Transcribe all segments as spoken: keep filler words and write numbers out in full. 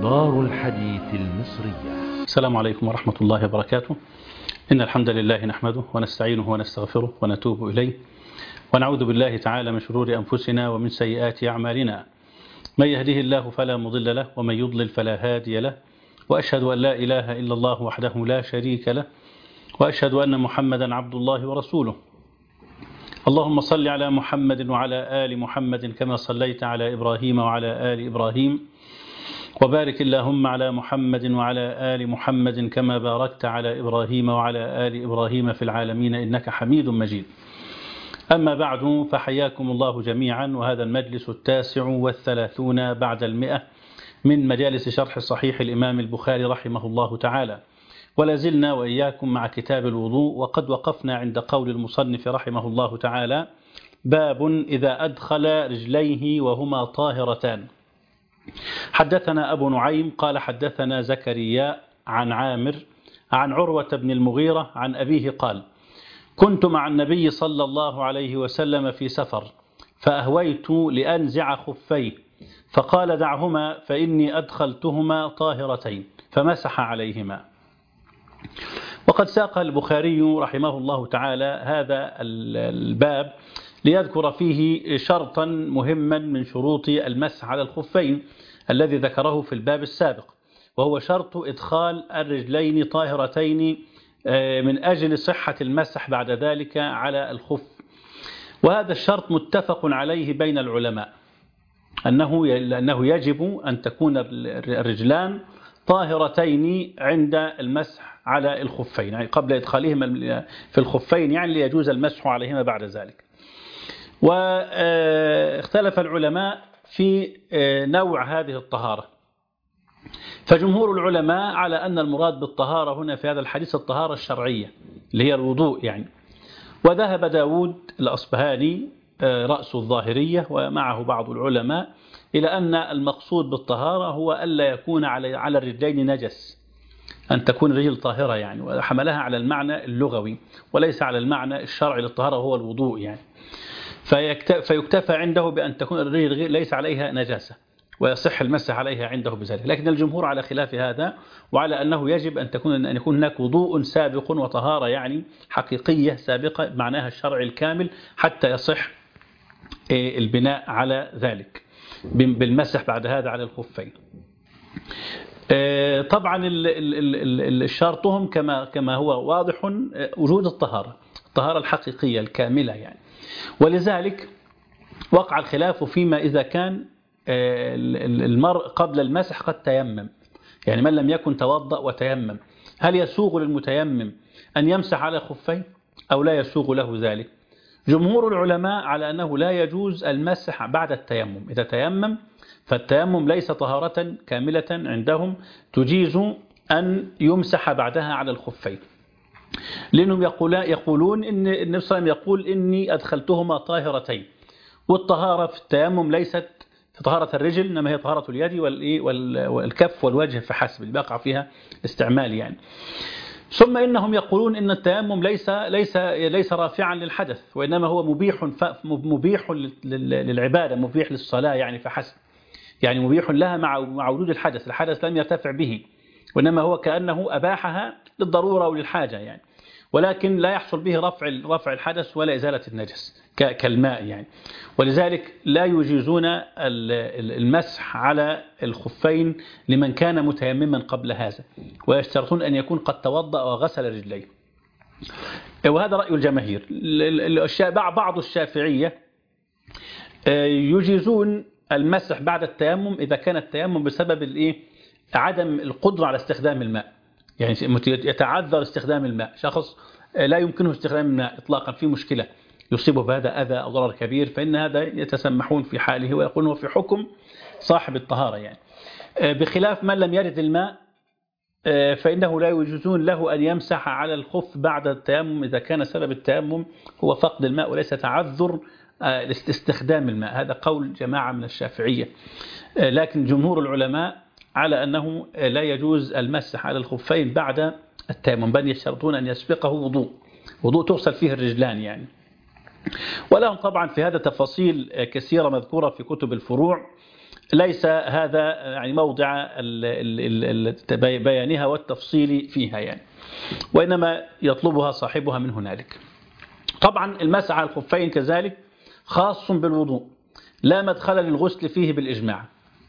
دار الحديث المصرية. السلام عليكم ورحمة الله وبركاته. إن الحمد لله نحمده ونستعينه ونستغفره ونتوب إليه ونعوذ بالله تعالى من شرور أنفسنا ومن سيئات أعمالنا. من يهده الله فلا مضل له ومن يضلل فلا هادي له، وأشهد أن لا إله إلا الله وحده لا شريك له، وأشهد أن محمدا عبد الله ورسوله. اللهم صل على محمد وعلى آل محمد كما صليت على إبراهيم وعلى آل إبراهيم، وبارك اللهم على محمد وعلى آل محمد كما باركت على إبراهيم وعلى آل إبراهيم في العالمين إنك حميد مجيد. أما بعد، فحياكم الله جميعا، وهذا المجلس التاسع والثلاثون بعد المئة من مجالس شرح صحيح الإمام البخاري رحمه الله تعالى، ولا زلنا وإياكم مع كتاب الوضوء، وقد وقفنا عند قول المصنف رحمه الله تعالى: باب إذا أدخل رجليه وهما طاهرتان. حدثنا أبو نعيم قال حدثنا زكريا عن عامر عن عروة بن المغيرة عن أبيه قال: كنت مع النبي صلى الله عليه وسلم في سفر، فأهويت لأنزع خفيه، فقال: دعهما فإني أدخلتهما طاهرتين، فمسح عليهما. وقد ساق البخاري رحمه الله تعالى هذا الباب ليذكر فيه شرطا مهما من شروط المسح على الخفين الذي ذكره في الباب السابق، وهو شرط إدخال الرجلين طاهرتين من أجل صحة المسح بعد ذلك على الخف. وهذا الشرط متفق عليه بين العلماء، أنه أنه يجب أن تكون الرجلان طاهرتين عند المسح على الخفين، يعني قبل إدخالهما في الخفين، يعني ليجوز المسح عليهما بعد ذلك. واختلف العلماء في نوع هذه الطهارة، فجمهور العلماء على أن المراد بالطهارة هنا في هذا الحديث الطهارة الشرعية اللي هي الوضوء يعني. وذهب داود الأصبهاني رأس الظاهرية ومعه بعض العلماء إلى أن المقصود بالطهارة هو ألا يكون على على الرجلين نجس، أن تكون الرجل طاهرة يعني، وحملها على المعنى اللغوي وليس على المعنى الشرعي للطهارة هو الوضوء يعني. فيكتفى عنده بأن تكون الرجل ليس عليها نجاسة ويصح المسح عليها عنده بذلك. لكن الجمهور على خلاف هذا، وعلى أنه يجب أن تكون أن يكون هناك وضوء سابق وطهارة يعني حقيقية سابقة معناها الشرعي الكامل حتى يصح البناء على ذلك بالمسح بعد هذا على الخفين. طبعا الشرطهم كما كما هو واضح وجود الطهارة، الطهارة الحقيقية الكاملة يعني. ولذلك وقع الخلاف فيما إذا كان المرء قبل المسح قد تيمم، يعني من لم يكن توضأ وتيمم، هل يسوغ للمتيمم أن يمسح على خفين أو لا يسوغ له ذلك؟ جمهور العلماء على أنه لا يجوز المسح بعد التيمم. إذا تيمم فالتيمم ليس طهارة كاملة عندهم تجيز أن يمسح بعدها على الخفين، لأنهم يقولون إن النبي صلى الله عليه وسلم يقول: إني أدخلتهما طاهرتين. والطهارة في التيمم ليست في طهارة الرجل، إنما هي طهارة اليد والكف والوجه فحسب، اللي بقع فيها استعمال يعني. ثم إنهم يقولون إن التيمم ليس ليس ليس رافعا للحدث، وإنما هو مبيح مبيح للعبادة، مبيح للصلاة يعني فحسب، يعني مبيح لها مع مع وجود الحدث، الحدث لم يرتفع به، وإنما هو كأنه أباحها للضرورة وللحاجة يعني، ولكن لا يحصل به رفع رفع الحدث ولا إزالة النجس كالماء يعني. ولذلك لا يجيزون المسح على الخفين لمن كان متيمما قبل هذا، ويشترطون أن يكون قد توضأ وغسل رجليه. وهذا رأي الجماهير. بعض الشافعية يجيزون المسح بعد التيمم إذا كان التيمم بسبب الإيه؟ عدم القدرة على استخدام الماء، يعني يتعذر استخدام الماء، شخص لا يمكنه استخدام الماء إطلاقا، في مشكلة يصيبه بهذا أذى أو ضرر كبير، فإن هذا يتسمحون في حاله ويقولون هو في حكم صاحب الطهارة يعني. بخلاف من لم يرد الماء فإنه لا يجوزون له أن يمسح على الخف بعد التيمم إذا كان سبب التيمم هو فقد الماء وليس تعذر استخدام الماء. هذا قول جماعة من الشافعية، لكن جمهور العلماء على أنه لا يجوز المسح على الخفين بعد التيمم، بل يشترطون أن يسبقه وضوء وضوء تغسل فيه الرجلان يعني. ولهم طبعا في هذا تفاصيل كثيرة مذكورة في كتب الفروع، ليس هذا يعني موضع بيانها والتفصيل فيها يعني، وإنما يطلبها صاحبها من هنالك. طبعا المسح على الخفين كذلك خاص بالوضوء، لا مدخل للغسل فيه بالإجماع.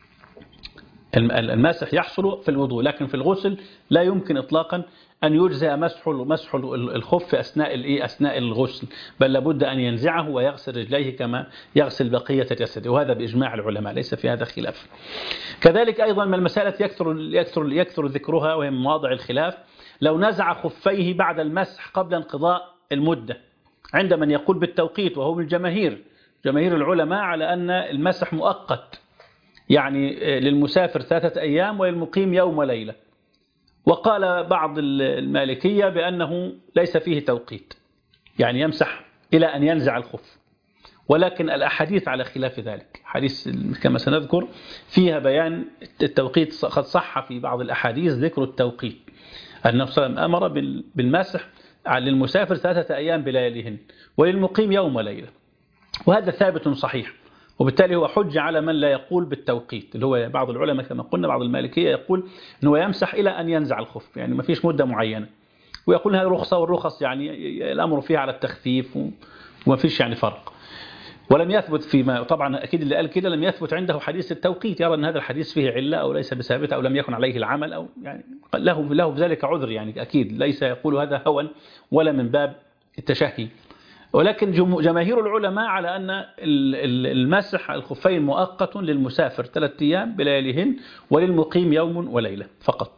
المسح يحصل في الوضوء، لكن في الغسل لا يمكن إطلاقا أن يجزئ مسح مسح الخف أثناء الإيه أثناء الغسل، بل لابد أن ينزعه ويغسل رجليه كما يغسل بقية جسده، وهذا بإجماع العلماء ليس في هذا خلاف. كذلك أيضا من المسألة يكثر يكثر يكثر ذكرها وهي من مواضع الخلاف، لو نزع خفيه بعد المسح قبل انقضاء المدة، عند من يقول بالتوقيت وهو من الجماهير جماهير العلماء على أن المسح مؤقت، يعني للمسافر ثلاثة أيام وللمقيم يوم وليلة. وقال بعض المالكية بأنه ليس فيه توقيت، يعني يمسح إلى أن ينزع الخف، ولكن الأحاديث على خلاف ذلك. حديث كما سنذكر فيها بيان التوقيت، قد صح في بعض الأحاديث ذكر التوقيت، النبي صلى الله عليه وسلم أمر بالمسح للمسافر ثلاثة أيام بلياليهن وللمقيم يوم وليلة، وهذا ثابت صحيح، وبالتالي هو حجة على من لا يقول بالتوقيت، اللي هو بعض العلماء كما قلنا بعض المالكية يقول أنه يمسح إلى أن ينزع الخف، يعني ما فيش مدة معينة، ويقول هذه رخصة، والرخص يعني الأمر فيها على التخفيف وما فيش يعني فرق. ولم يثبت فيما طبعا أكيد اللي قال كده لم يثبت عنده حديث التوقيت، يرى أن هذا الحديث فيه علة أو ليس بثابت أو لم يكن عليه العمل، أو يعني له له بذلك عذر، يعني أكيد ليس يقول هذا هوى ولا من باب التشهي. ولكن جماهير العلماء على أن المسح الخفين مؤقت للمسافر ثلاثة أيام بلياليهن وللمقيم يوم وليلة فقط.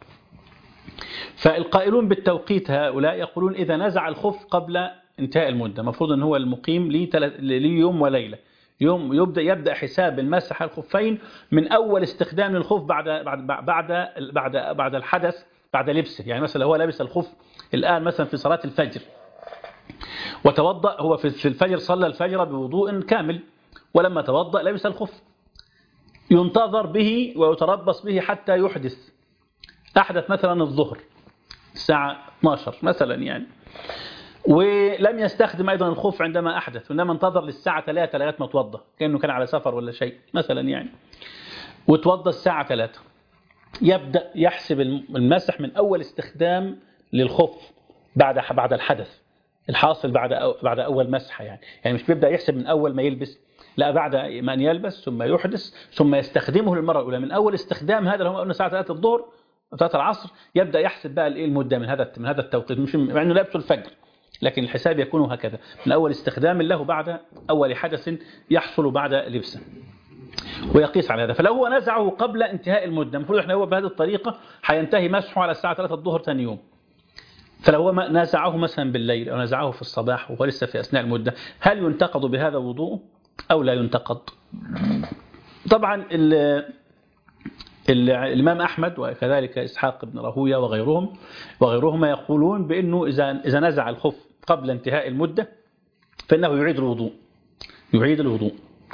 فالقائلون بالتوقيت هؤلاء يقولون إذا نزع الخف قبل انتهاء المدة، مفروض أن هو المقيم ليه يوم وليلة، يوم يبدأ يبدأ حساب المسح الخفين من أول استخدام الخف بعد بعد بعد بعد بعد الحدث، بعد لبسه. يعني مثلا هو لابس الخف الآن مثلا في صلاة الفجر وتوضأ، هو في الفجر صلى الفجر بوضوء كامل، ولما توضأ لبس الخف، ينتظر به ويتربص به حتى يحدث. أحدث مثلا الظهر الساعة اثناشر مثلا يعني، ولم يستخدم أيضا الخف عندما أحدث، وإنما انتظر للساعة ثلاثة لغاية ما توضأ، كأنه كان على سفر ولا شيء مثلا يعني، وتوضأ الساعة ثلاثة، يبدأ يحسب المسح من أول استخدام للخف بعد بعد الحدث الحاصل بعد أو بعد أول مسحة، يعني يعني مش بيبدأ يحسب من أول ما يلبس، لا، بعد ما أن يلبس ثم يحدث ثم يستخدمه للمرة الأولى. من أول استخدام هذا اللي هو قلنا الساعة ثلاثة الظهر ثلاثة العصر يبدأ يحسب بقى الإيه المدة من هذا من هذا التوقيت، مش مع إنه لابسه الفجر، لكن الحساب يكون هكذا من أول استخدام له بعد أول حدث يحصل بعد لبسه، ويقيس على هذا. فلو هو نزعه قبل انتهاء المدة، المفروض احنا هو بهذه الطريقة حينتهي مسحه على الساعة ثلاثة الظهر ثاني يوم، فلو هو نزعه مثلا بالليل أو نزعه في الصباح وهو لسه في أثناء المدة، هل ينتقد بهذا وضوءه أو لا ينتقد؟ طبعا ال ال الإمام أحمد وكذلك إسحاق بن راهويه وغيرهم وغيرهما يقولون بأنه إذا إذا نزع الخف قبل انتهاء المدة فإنه يعيد الوضوء يعيد الوضوء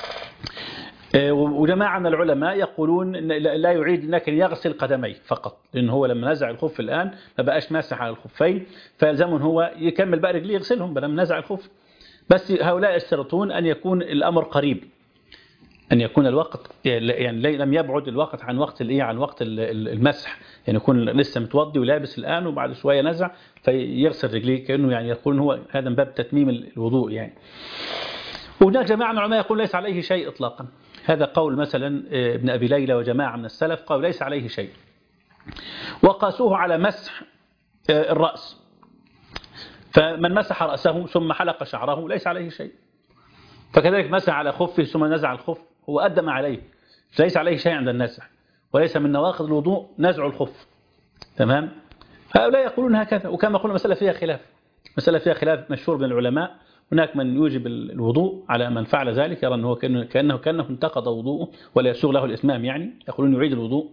وجماعة من العلماء يقولون لا يعيد، لكن يغسل قدميه فقط، لأن هو لما نزع الخف الآن ما بقاش ماسح على الخفين، فيلزمه هو يكمل بقى رجليه يغسلهم بدل ما نزع الخف. بس هؤلاء يشترطون أن يكون الأمر قريب، أن يكون الوقت يعني لم يبعد الوقت عن وقت الإيه عن وقت المسح، يعني يكون لسه متوضي ولابس الآن وبعد شوية نزع فيغسل رجليه، كأنه يعني يقول هو هذا من باب تتميم الوضوء يعني. وهناك جماعة من العلماء يقول ليس عليه شيء إطلاقا، هذا قول مثلا ابن أبي ليلى وجماعة من السلف قالوا ليس عليه شيء، وقاسوه على مسح الرأس، فمن مسح رأسه ثم حلق شعره ليس عليه شيء، فكذلك مسح على خفه ثم نزع الخف هو أدى ما عليه، ليس عليه شيء عند النازع، وليس من نواقض الوضوء نزع الخف. تمام؟ هؤلاء يقولون هكذا، وكما قلنا مسألة فيها خلاف مسألة فيها خلاف مشهور بين العلماء. هناك من يوجب الوضوء على من فعل ذلك، يرى أنه كأنه كأنه, كأنه انتقض وضوءه ولا يسوغ له الإتمام، يعني يقولون يعيد الوضوء.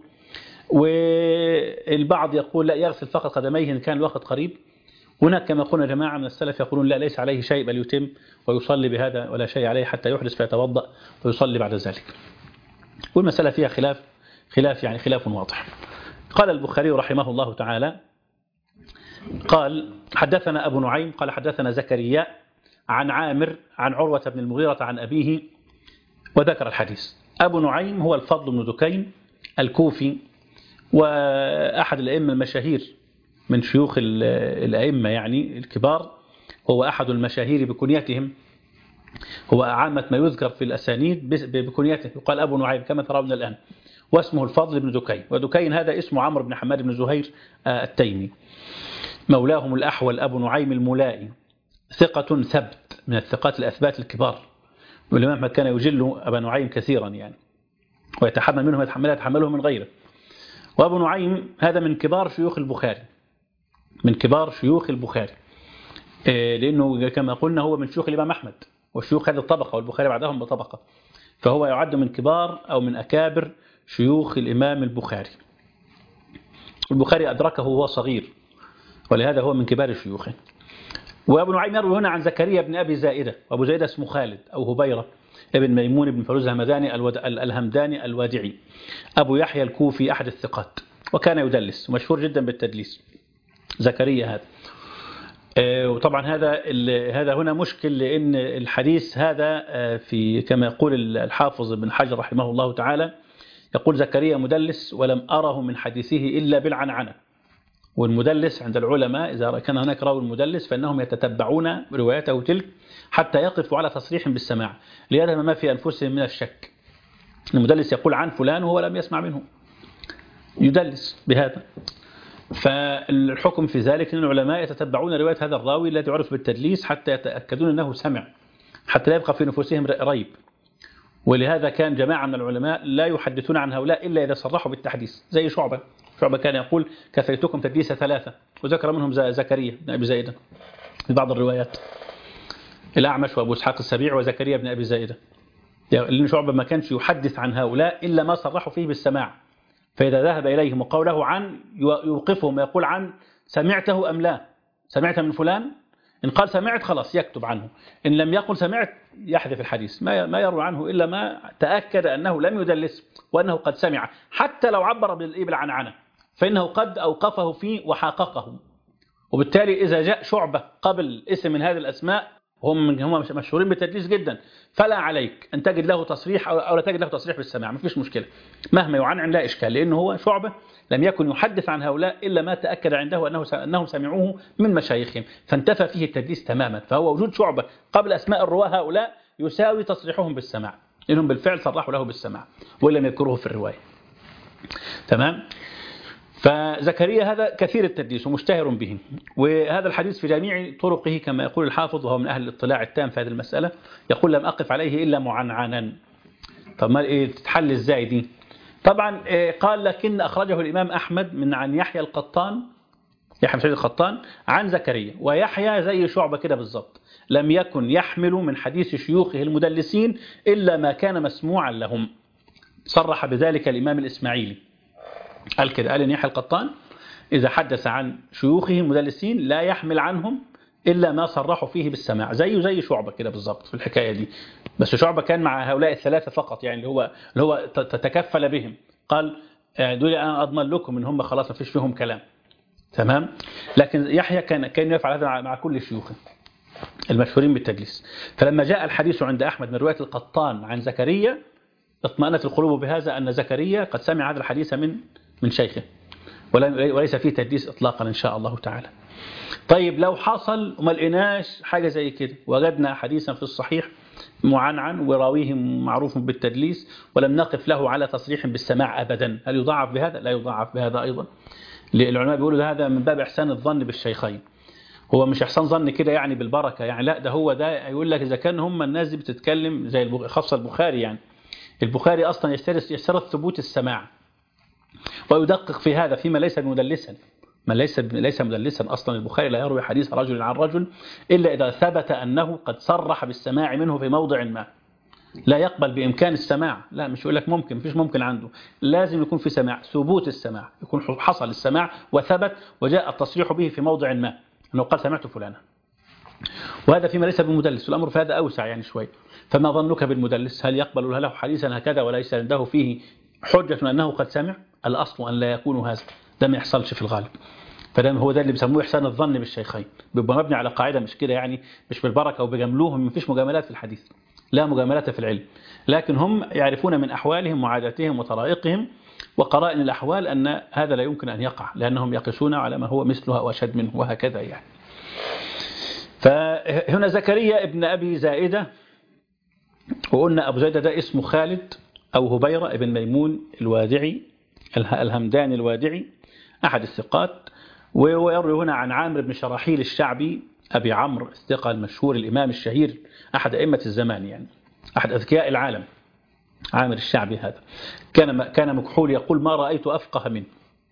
والبعض يقول لا، يغسل فقط قدميه إن كان الوقت قريب. هناك كما قلنا جماعة من السلف يقولون لا، ليس عليه شيء بل يتم ويصلي بهذا ولا شيء عليه حتى يحدث فيتوضأ ويصلي بعد ذلك. والمسألة فيها خلاف خلاف يعني خلاف واضح. قال البخاري رحمه الله تعالى قال حدثنا أبو نعيم قال حدثنا زكريا عن عامر عن عروة بن المغيرة عن أبيه وذكر الحديث. أبو نعيم هو الفضل بن دكين الكوفي، وأحد الأئمة المشاهير من شيوخ الأئمة يعني الكبار، هو أحد المشاهير بكنيتهم، هو عامة ما يذكر في الأسانيد بكنيته، يقال أبو نعيم كما ترون الآن، واسمه الفضل بن دكين. ودكين هذا اسمه عمرو بن حماد بن زهير التيمي، مولاهم الأحول أبو نعيم الملائي، ثقة ثبت من الثقات الأثبات الكبار، والإمام أحمد كان يجل أبا نعيم كثيرا يعني، ويتحمل منه يتحمله يتحمله من غيره. وأبو نعيم هذا من كبار شيوخ البخاري، من كبار شيوخ البخاري، لأنه كما قلنا هو من شيوخ الإمام أحمد وشيوخ هذه الطبقة، والبخاري بعدهم بطبقة، فهو يعد من كبار أو من أكابر شيوخ الإمام البخاري. البخاري أدركه وهو صغير، ولهذا هو من كبار شيوخه. وأبو نعيم يروي هنا عن زكريا بن أبي زائدة، وأبو زائدة اسمه خالد أو هبيرة ابن ميمون بن فروز الهمداني الهمداني الوادعي، أبو يحيى الكوفي أحد الثقات، وكان يدلس ومشهور جدا بالتدليس زكريا هذا. وطبعا هذا هذا هنا مشكل، لأن الحديث هذا في كما يقول الحافظ ابن حجر رحمه الله تعالى، يقول زكريا مدلس ولم أره من حديثه إلا بالعنعنة. والمدلس عند العلماء إذا كان هناك راوي المدلس فإنهم يتتبعون روايته تلك حتى يقفوا على تصريح بالسماع، ليذهب ما في أنفسهم من الشك. المدلس يقول عن فلان وهو لم يسمع منه، يدلس بهذا. فالحكم في ذلك أن العلماء يتتبعون رواية هذا الراوي الذي يعرف بالتدليس حتى يتأكدون أنه سمع، حتى لا يبقى في نفوسهم ريب. ولهذا كان جماعة من العلماء لا يحدثون عن هؤلاء إلا إذا صرحوا بالتحديث، زي شعبة. شعبة كان يقول كفيتكم تدليس ثلاثة، وذكر منهم زكريا بن أبي زائدة في بعض الروايات، الأعمش وأبو إسحاق السبيع وزكريا بن أبي زائدة، لأن شعبة ما كانش يحدث عن هؤلاء إلا ما صرحوا فيه بالسماع. فإذا ذهب إليهم وقوله عن يوقفهم ويقول عن سمعته أم لا، سمعت من فلان، إن قال سمعت خلاص يكتب عنه، إن لم يقل سمعت يحذف الحديث، ما ما يروي عنه إلا ما تأكد أنه لم يدلس وأنه قد سمع، حتى لو عبر بالعنعنة فإنه قد أوقفه فيه وحققه. وبالتالي إذا جاء شعبة قبل اسم من هذه الأسماء هم من هم مشهورين بالتدليس جدا، فلا عليك أن تجد له تصريح أو لا تجد له تصريح بالسماع، ما فيش مشكلة، مهما يعنعن لا إشكال، لأنه هو شعبة لم يكن يحدث عن هؤلاء إلا ما تأكد عنده أنه أنهم سمعوه من مشايخهم، فانتفى فيه التدليس تماما. فهو وجود شعبة قبل أسماء الرواة هؤلاء يساوي تصريحهم بالسماع، لأنهم بالفعل صرحوا له بالسماع ولم يذكروه في الرواية. تمام. فزكريا هذا كثير التدليس ومشتهر به، وهذا الحديث في جميع طرقه كما يقول الحافظ، وهو من أهل الاطلاع التام في هذه المسألة، يقول لم أقف عليه إلا معنعنا. طب ما إيه تتحل إزاي دي؟ طبعا قال لكن أخرجه الإمام أحمد من عن يحيى القطان، يحيى بن سعيد القطان عن زكريا، ويحيى زي شعبة كده بالضبط، لم يكن يحمل من حديث شيوخه المدلسين إلا ما كان مسموعا لهم. صرح بذلك الإمام الإسماعيلي، قال كده، قال إن يحيى القطان إذا حدث عن شيوخه المدلسين لا يحمل عنهم إلا ما صرحوا فيه بالسماع، زيه زي شعبة كده بالضبط في الحكاية دي. بس شعبة كان مع هؤلاء الثلاثة فقط، يعني اللي هو اللي هو تتكفل بهم، قال دول أنا أضمن لكم إن هم خلاص ما فيش فيهم كلام. تمام. لكن يحيى كان كان يفعل هذا مع كل شيوخه المشهورين بالتدليس. فلما جاء الحديث عند أحمد من رواية القطان عن زكريا اطمأنت القلوب بهذا أن زكريا قد سمع هذا الحديث من من شيخه، وليس فيه تدليس إطلاقا إن شاء الله تعالى. طيب لو حصل وما لقيناش حاجة زي كده، وجدنا حديثا في الصحيح معنعن وراويه معروف بالتدليس ولم نقف له على تصريح بالسماع أبدا، هل يضاعف بهذا؟ لا يضاعف بهذا أيضا. العلماء بيقولوا هذا من باب إحسان الظن بالشيخين، هو مش إحسان ظن كده يعني بالبركة يعني، لا ده هو ده يقول لك إذا كان هم الناس دي بتتكلم زي خاصة البخاري، يعني البخاري أصلا يشترط يشترط ثبوت السماع ويدقق في هذا فيما ليس مدلسا، من ليس ليس مدلسا أصلا. البخاري لا يروي حديث رجل عن رجل إلا إذا ثبت أنه قد صرح بالسماع منه في موضع ما، لا يقبل بإمكان السماع، لا مش يقول لك ممكن، مفيش ممكن عنده، لازم يكون في سماع، ثبوت السماع، يكون حصل السماع وثبت وجاء التصريح به في موضع ما أنه قال سمعت فلانا، وهذا فيما ليس بالمدلس. الأمر في هذا أوسع يعني شوي. فما ظنك بالمدلس؟ هل يقبل له حديثا هكذا وليس عنده فيه حجة أنه قد سمع؟ الأصل أن لا يكون هذا، ده ما يحصلش في الغالب. فده هو ده اللي بيسموه إحسان الظن بالشيخين، بيبقى مبني على قاعدة مش كده يعني، مش بالبركة وبجملوهم، مفيش مجاملات في الحديث، لا مجاملة في العلم، لكن هم يعرفون من أحوالهم وعاداتهم وطرائقهم وقرائن الأحوال أن هذا لا يمكن أن يقع، لأنهم يقسون على ما هو مثله أو أشد منه وهكذا يعني. فهنا زكريا ابن أبي زائدة، وقلنا أبو زائدة ده اسمه خالد أو هبيرة ابن ميمون الوادعي الهمداني الوادعي، أحد الثقات. ويروي هنا عن عامر بن شراحيل الشعبي أبي عمرو الثقة المشهور الإمام الشهير أحد أئمة الزمان، يعني أحد أذكياء العالم. عامر الشعبي هذا كان كان مكحول يقول ما رأيت أفقه منه.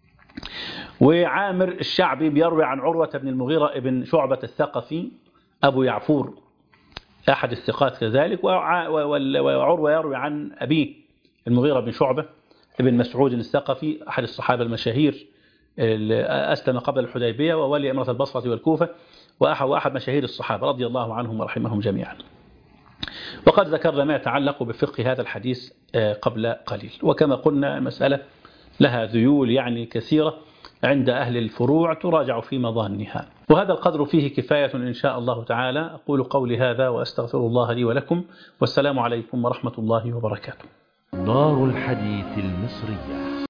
وعامر الشعبي بيروي عن عروة بن المغيرة ابن شعبة الثقفي أبو يعفور أحد الثقات كذلك. وعروة يروي عن أبيه المغيرة بن شعبة ابن مسعود الثقفي أحد الصحابة المشاهير، أسلم قبل الحديبية وولي أمرة البصرة والكوفة، وأحد مشاهير الصحابة رضي الله عنهم ورحمهم جميعا. وقد ذكرنا ما يتعلق بفقه هذا الحديث قبل قليل. وكما قلنا المسألة لها ذيول يعني كثيرة عند أهل الفروع تراجع في مظانها، وهذا القدر فيه كفاية إن شاء الله تعالى. أقول قولي هذا وأستغفر الله لي ولكم، والسلام عليكم ورحمة الله وبركاته. دار الحديث المصرية.